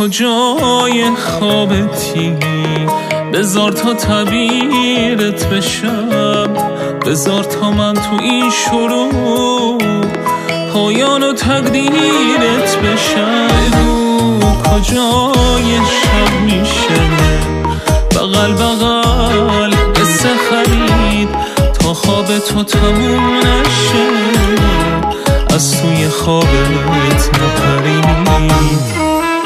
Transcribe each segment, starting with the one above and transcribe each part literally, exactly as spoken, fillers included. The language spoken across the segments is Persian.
کجای خوابتی؟ بذار تا تعبیرت بشم، بذار تا من تو این شروع پایان و تقدیرت بشم. بگو کجای شب میشه بغل بغل قصه خرید تا خواب تو تموم نشه، از توی خوابت نپرید.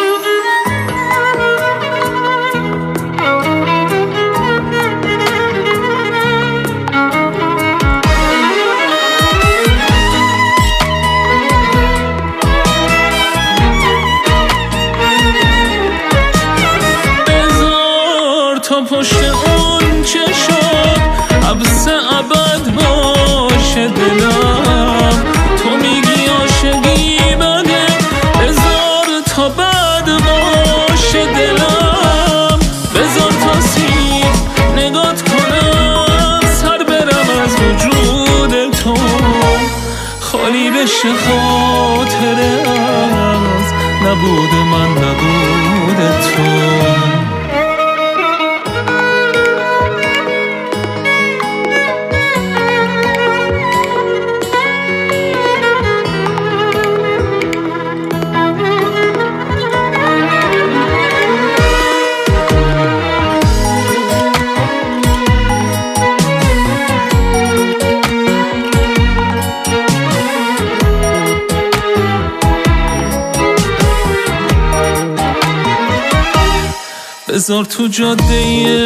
تا پشت اون چشات حبس ابد باشه دلم، تو میگی عاشقی بده، بذار تا بد باشه دلم. بذار تا سیر نگات کنم، سر برم از وجود تو، خالی بشه خاطره از نبود من نبود تو. بذار تو جاده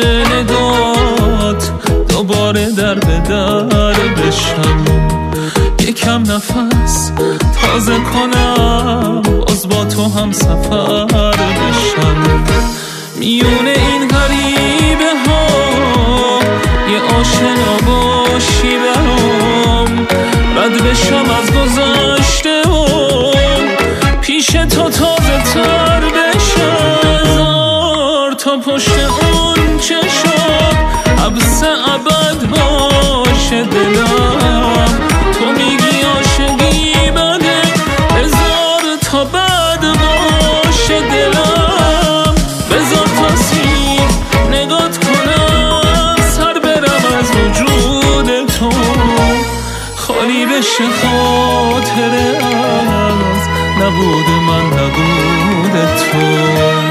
نگات دوباره در به در بشم، یکم نفس تازه کنم، باز با تو هم سفر بشم. میونه این غریبه ها یه آشنا باشی برام، رد بشم از گذشته و پیش تو تازه تر بشم. تا پشت اون چشات حبس ابد باشه دلم، تو میگی عاشقی بده، بذار تا بد باشه دلم. بذار تا سیر نگات کنم، سر برم از وجود تو، خالی بشه خاطره از نبود من نبود تو.